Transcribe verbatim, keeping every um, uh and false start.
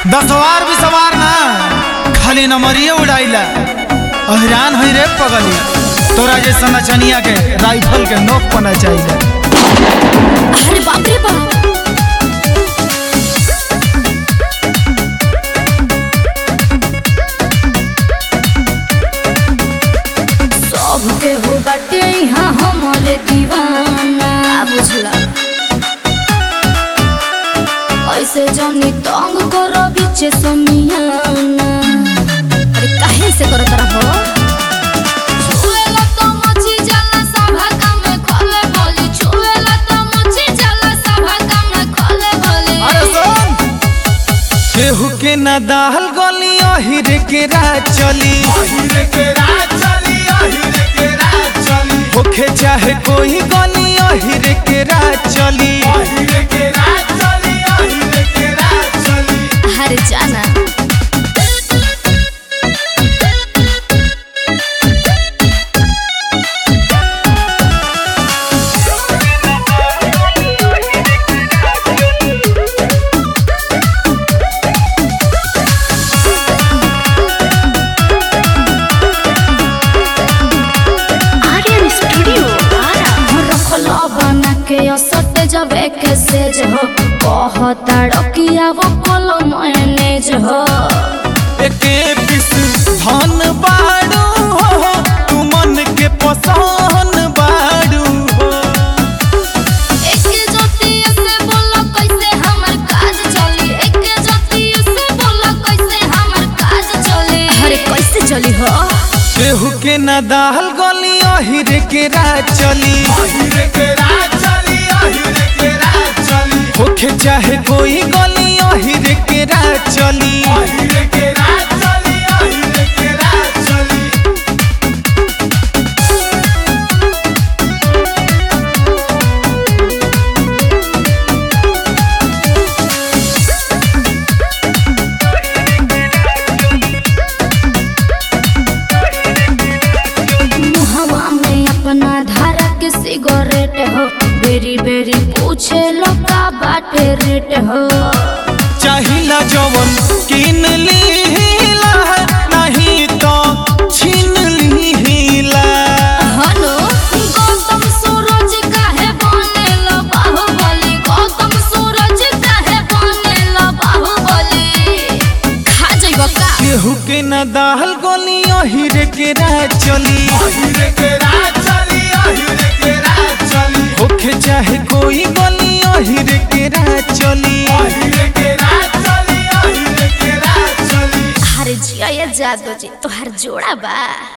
दसवार भी सवार ना खाली नंबरिए उड़ाइला हैरान है रे पगली तोरा जैसा नचनिया के राइफल के नोक पना चाहिए। अरे बाप रे बाप सबके हो बाटे यहाँ हमारे दीवाना बुझला ऐसे जनी तंग करो बीचे समियाना। अरे काहे से करो तरह हो छुएला तो मची जाला सभा में खोले बोली छुएला तो मची जाला सभा में खोले बोली। अरे सुन केहू के ना दाल गली अहिर के राज चली अहिर के राज चली अहिर के राज चली होखे चाहे कोई गली अहिर के राज चली अहिर के राज चली अहिर के राज चली। हर जाना सटे जबे के सेज हो कहता रकिया वो कोलो मैनेज हो एके पिस धन बाड़ू हो तू मन के पसंद बाड़ू हो एके जतिया से बोलो कैसे हमर काज चली एके जतिया से बोलो कैसे हमर काज चली। अरे कैसे चली हो केहू के ना दाल गली अहिर के राज चली अहिर के राज चली अहिर के राज चली होखे चाहे कोई गली अहिर के राज चली अहिर के राज चली अहिर के राज चली। मुहवा में अपना धारा के सिगरेट हो बेरी बेरी पूछे लो का बाटे रेट हो चाहिला जवन किन लीला नहीं तो छीन लीला। हेलो गौतम सूरज काहे बनेलो बाहुबली गौतम सूरज काहे बनेलो बाहुबली खा जइबो का केहू के ना दाल गली अहिर के राज चली अहिर के राज चली अहिर के राज चली होखे चाहे कोई गली अहिर के राज चली अहिर के राज चली अहिर के राज चली। हर जिया जादो जी तोहर जोड़ा बा।